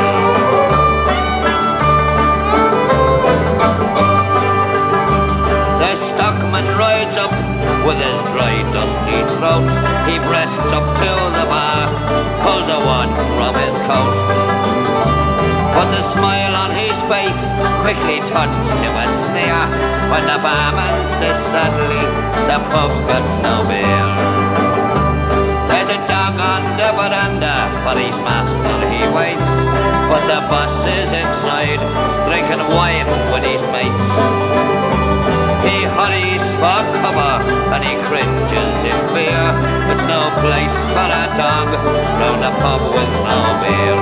The stockman rides up with his dry, dusty throat. He breasts up to the bar, pulls a wad from his coat. But the smile on his face quickly turns to a sneer when the barman says suddenly the pub's got no beer. There's a dog on the veranda for his master he waits, but the boss is inside drinking wine with his mates. He hurries for cover and he cringes in fear. It's no place for a dog round a pub with no beer.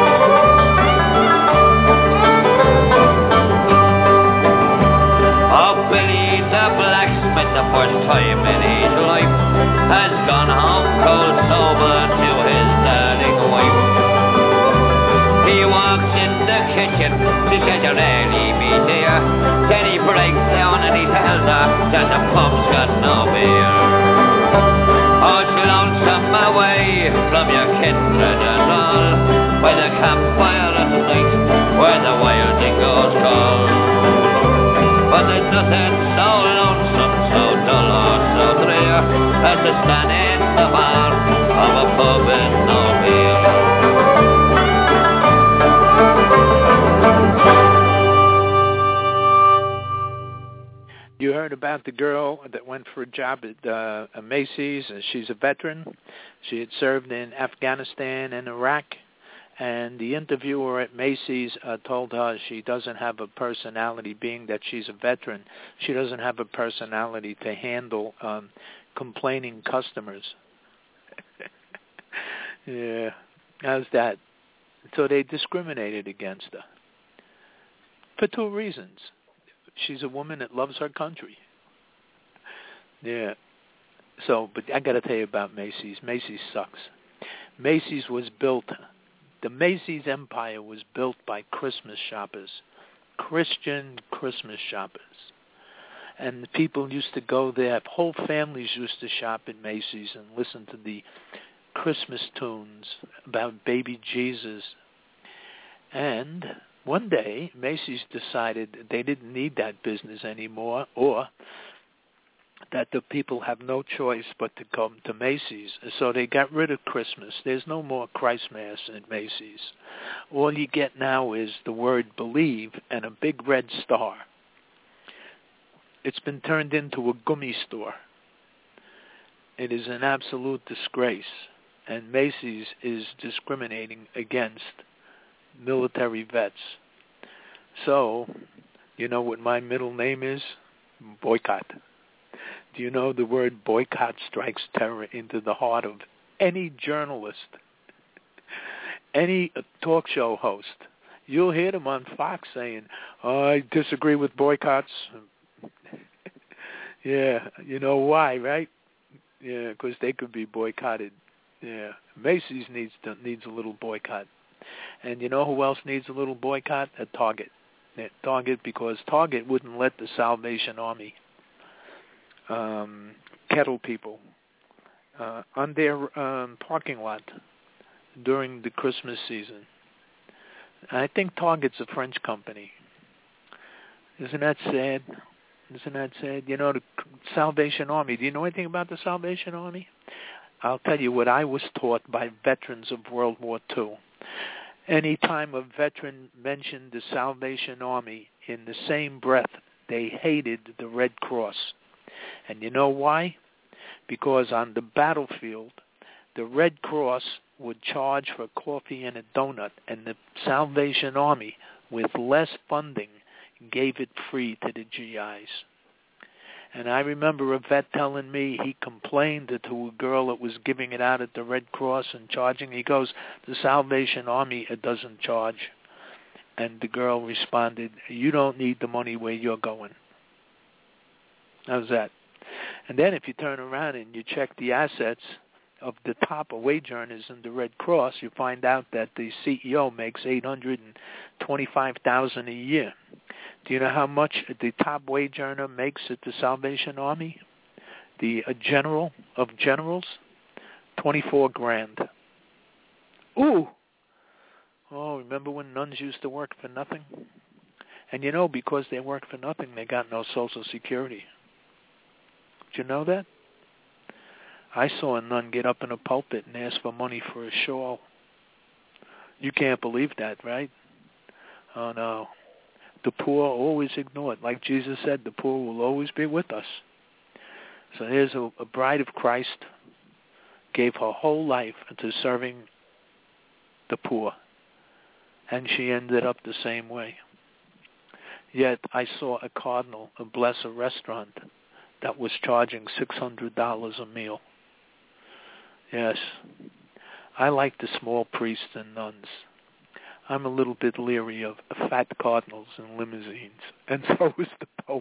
Billy the blacksmith, the first time in his life, has gone home cold sober to his darling wife. He walks in the kitchen, she says, "You really be dear." Then he breaks down and he tells her that the pub's got no beer. Oh, it's lonesome away from your kindred and all, by the campfire at night, where the wild dingoes call. But there's nothing so lonesome, so dull or so drear, as to stand in the bar of a pub with no beer. You heard about the girl that went for a job at Macy's. She's a veteran. She had served in Afghanistan and Iraq, And the interviewer at Macy's told her she doesn't have a personality, being that she's a veteran. She doesn't have a personality to handle complaining customers. Yeah, how's that? So they discriminated against her for two reasons. She's a woman that loves her country. Yeah. So, but I got to tell you about Macy's. Macy's sucks. Macy's was built, the Macy's empire was built by Christmas shoppers, Christian Christmas shoppers. And the people used to go there. Whole families used to shop at Macy's and listen to the Christmas tunes about baby Jesus. And one day, Macy's decided they didn't need that business anymore, or that the people have no choice but to come to Macy's. So they got rid of Christmas. There's no more Christmas at Macy's. All you get now is the word believe and a big red star. It's been turned into a gummy store. It is an absolute disgrace. And Macy's is discriminating against military vets. So, you know what my middle name is? Boycott. Do you know the word boycott strikes terror into the heart of any journalist, any talk show host? You'll hear them on Fox saying, "Oh, I disagree with boycotts." Yeah, you know why, right? Yeah, because they could be boycotted. Yeah, Macy's needs a little boycott. And you know who else needs a little boycott? Target. Target, because Target wouldn't let the Salvation Army kettle people on their parking lot during the Christmas season. I think Target's a French company. Isn't that sad? Isn't that sad? You know, the Salvation Army. Do you know anything about the Salvation Army? I'll tell you what I was taught by veterans of World War II. Any time a veteran mentioned the Salvation Army, in the same breath, they hated the Red Cross. And you know why? Because on the battlefield, the Red Cross would charge for coffee and a donut, and the Salvation Army, with less funding, gave it free to the GIs. And I remember a vet telling me he complained to a girl that was giving it out at the Red Cross and charging. He goes, "The Salvation Army, it doesn't charge." And the girl responded, "You don't need the money where you're going." How's that? And then if you turn around and you check the assets of the top wage earners in the Red Cross, you find out that the CEO makes $825,000 a year. Do you know how much the top wage earner makes at the Salvation Army? The general of generals? $24,000. Ooh! Oh, remember when nuns used to work for nothing? And you know, because they worked for nothing, they got no Social Security. Did you know that? I saw a nun get up in a pulpit and ask for money for a shawl. You can't believe that, right? Oh, no. The poor are always ignored. Like Jesus said, the poor will always be with us. So here's a bride of Christ, gave her whole life to serving the poor. And she ended up the same way. Yet I saw a cardinal bless a restaurant that was charging $600 a meal. Yes, I like the small priests and nuns. I'm a little bit leery of fat cardinals and limousines, and so is the Pope.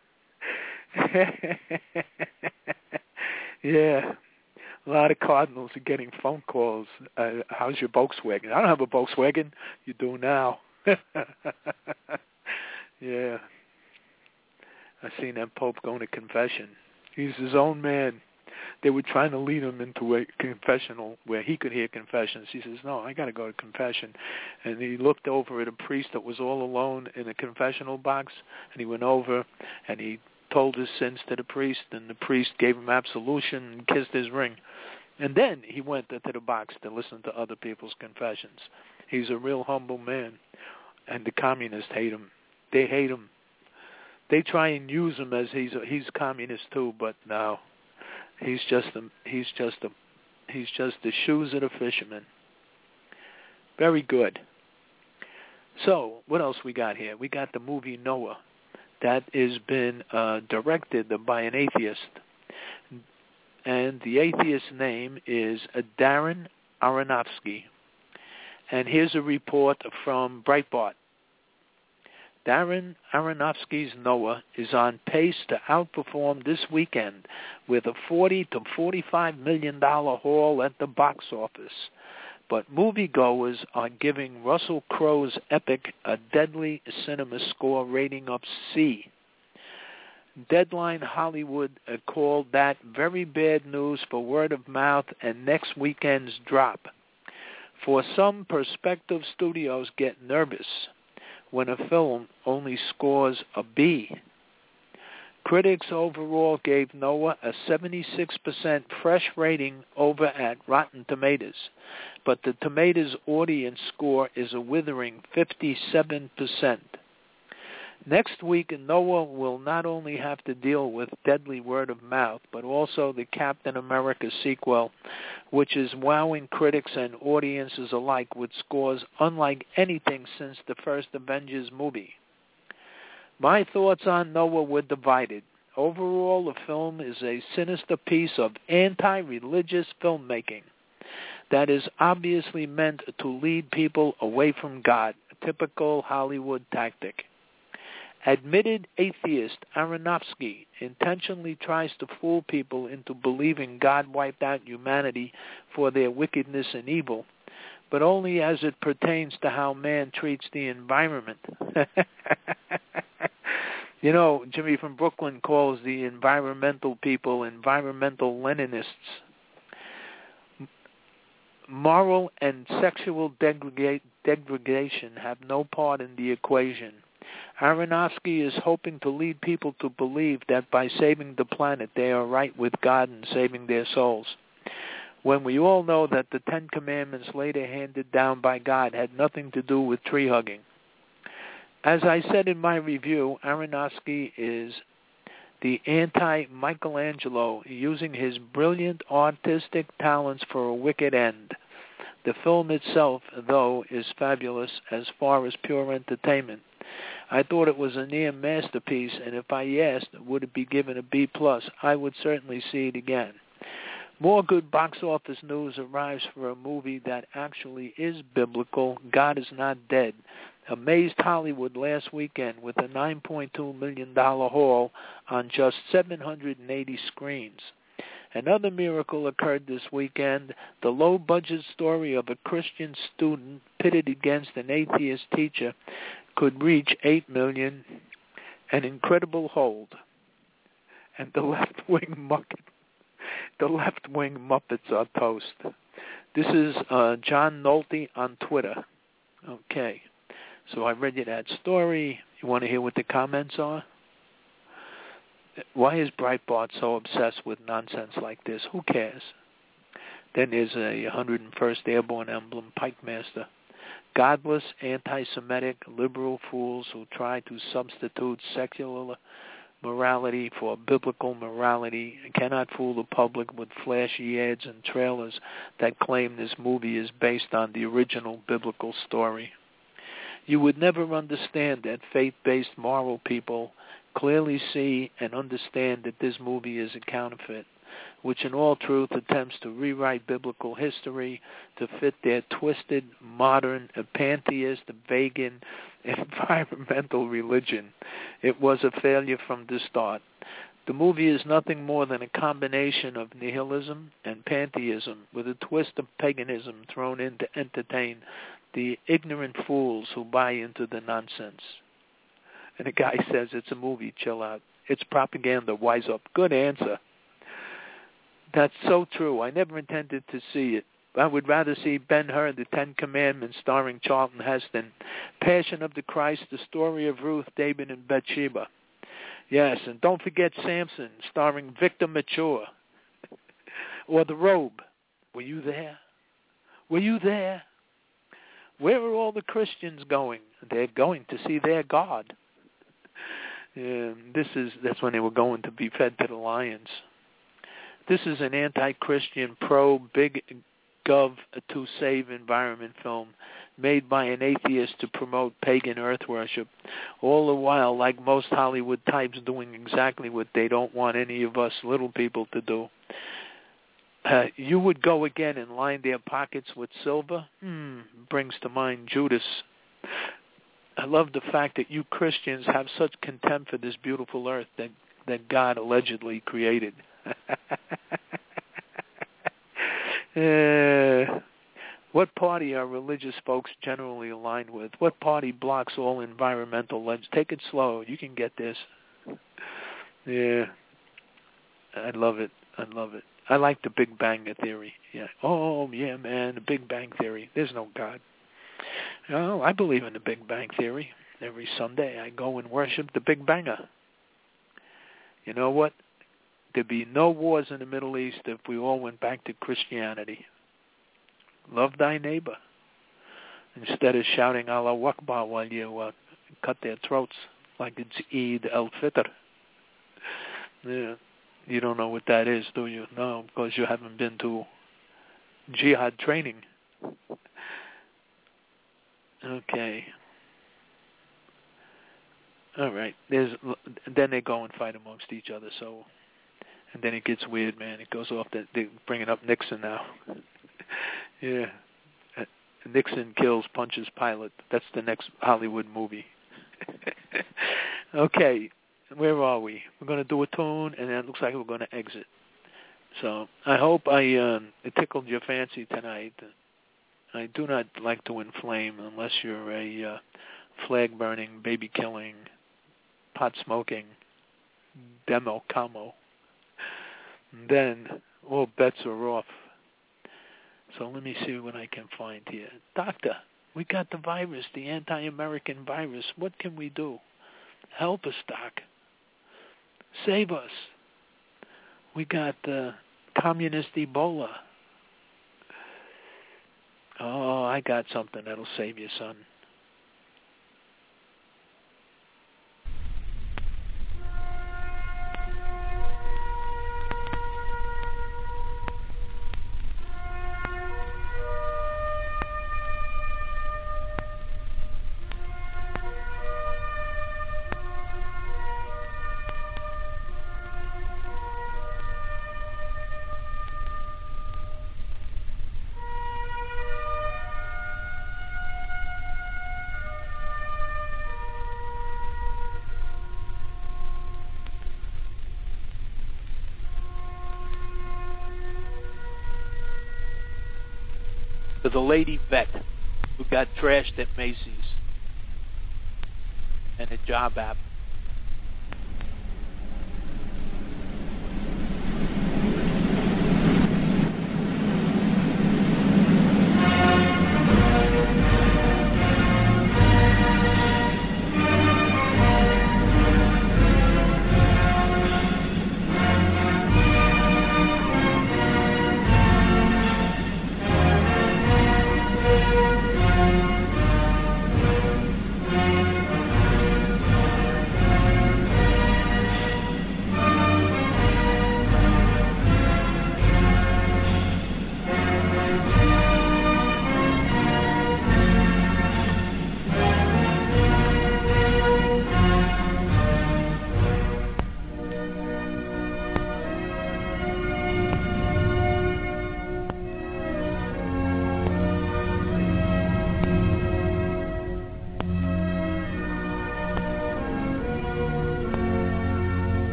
Yeah, a lot of cardinals are getting phone calls. How's your Volkswagen? I don't have a Volkswagen. You do now. Yeah. I seen that Pope going to confession. He's his own man. They were trying to lead him into a confessional where he could hear confessions. He says, "No, I got to go to confession." And he looked over at a priest that was all alone in a confessional box, and he went over and he told his sins to the priest, and the priest gave him absolution and kissed his ring. And then he went into the box to listen to other people's confessions. He's a real humble man, and the communists hate him. They hate him. They try and use him as he's communist too, but no. He's just the shoes of the fisherman. Very good. So, what else we got here? We got the movie Noah. That has been directed by an atheist. And the atheist's name is Darren Aronofsky. And here's a report from Breitbart. Darren Aronofsky's Noah is on pace to outperform this weekend with a $40 to $45 million haul at the box office. But moviegoers are giving Russell Crowe's epic a deadly cinema score rating of C. Deadline Hollywood called that very bad news for word of mouth and next weekend's drop. For some, prospective studios get nervous when a film only scores a B. Critics overall gave Noah a 76% fresh rating over at Rotten Tomatoes, but the Tomatoes audience score is a withering 57%. Next week, Noah will not only have to deal with deadly word of mouth, but also the Captain America sequel, which is wowing critics and audiences alike with scores unlike anything since the first Avengers movie. My thoughts on Noah were divided. Overall, the film is a sinister piece of anti-religious filmmaking that is obviously meant to lead people away from God, a typical Hollywood tactic. Admitted atheist Aronofsky intentionally tries to fool people into believing God wiped out humanity for their wickedness and evil, but only as it pertains to how man treats the environment. You know, Jimmy from Brooklyn calls the environmental people environmental Leninists. Moral and sexual degradation have no part in the equation. Aronofsky is hoping to lead people to believe that by saving the planet they are right with God and saving their souls, when we all know that the Ten Commandments later handed down by God had nothing to do with tree hugging. As I said in my review, Aronofsky is the anti-Michelangelo, using his brilliant artistic talents for a wicked end. The film itself, though, is fabulous as far as pure entertainment. I thought it was a near masterpiece, and if I asked, would it be given a B+, I would certainly see it again. More good box office news arrives for a movie that actually is biblical. God is Not Dead amazed Hollywood last weekend with a $9.2 million haul on just 780 screens. Another miracle occurred this weekend. The low-budget story of a Christian student pitted against an atheist teacher could reach $8 million, an incredible hold. And the left-wing Muppets are toast. This is John Nolte on Twitter. Okay, so I read you that story. You want to hear what the comments are? Why is Breitbart so obsessed with nonsense like this? Who cares? Then there's a 101st Airborne emblem, Pikemaster. Godless, anti-Semitic, liberal fools who try to substitute secular morality for biblical morality cannot fool the public with flashy ads and trailers that claim this movie is based on the original biblical story. You would never understand that faith-based moral people clearly see and understand that this movie is a counterfeit, which in all truth attempts to rewrite biblical history to fit their twisted, modern, pantheist, pagan, environmental religion. It was a failure from the start. The movie is nothing more than a combination of nihilism and pantheism with a twist of paganism thrown in to entertain the ignorant fools who buy into the nonsense. And the guy says, it's a movie, chill out. It's propaganda, wise up. Good answer. That's so true. I never intended to see it. I would rather see Ben-Hur, The Ten Commandments, starring Charlton Heston. Passion of the Christ, the story of Ruth, David, and Bathsheba. Yes, and don't forget Samson, starring Victor Mature. Or The Robe. Were you there? Were you there? Where are all the Christians going? They're going to see their God. That's when they were going to be fed to the lions. This is an anti-Christian, pro-big gov to save environment film made by an atheist to promote pagan earth worship, all the while, like most Hollywood types, doing exactly what they don't want any of us little people to do. You would go again and line their pockets with silver? Brings to mind Judas. I love the fact that you Christians have such contempt for this beautiful earth that God allegedly created. What party are religious folks generally aligned with? What party blocks all environmental legends? Take it slow. You can get this. Yeah. I love it. I like the Big Bang Theory. Yeah. Oh, yeah, man, the Big Bang Theory. There's no God. No, I believe in the Big Bang Theory. Every Sunday I go and worship the Big Banger. You know what? There'd be no wars in the Middle East if we all went back to Christianity. Love thy neighbor, instead of shouting Allahu Akbar while you cut their throats like it's Eid al-Fitr. Yeah. You don't know what that is, do you? No, because you haven't been to jihad training. Okay. All right. Then they go and fight amongst each other. So, and then it gets weird, man. It goes off that they're bringing up Nixon now. Yeah. Nixon kills, punches Pilate. That's the next Hollywood movie. Okay. Where are we? We're going to do a tune, and then it looks like we're going to exit. So I hope it tickled your fancy tonight. I do not like to inflame unless you're a flag-burning, baby-killing, pot-smoking, demo camo. Then all bets are off. So let me see what I can find here. Doctor, we got the virus, the anti-American virus. What can we do? Help us, Doc. Save us. We got communist Ebola. Oh, I got something that'll save you, son. To the lady vet who got trashed at Macy's and a job app.